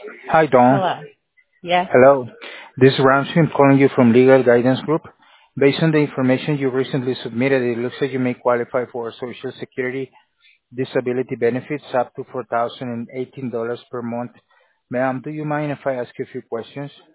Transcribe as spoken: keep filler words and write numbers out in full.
Hi, Dawn. Hello. Yes. Hello. This is Ramsey. I'm calling you from Legal Guidance Group. Based on the information you recently submitted, it looks like you may qualify for Social Security disability benefits up to four thousand eighteen dollars per month. Ma'am, do you mind if I ask you a few questions?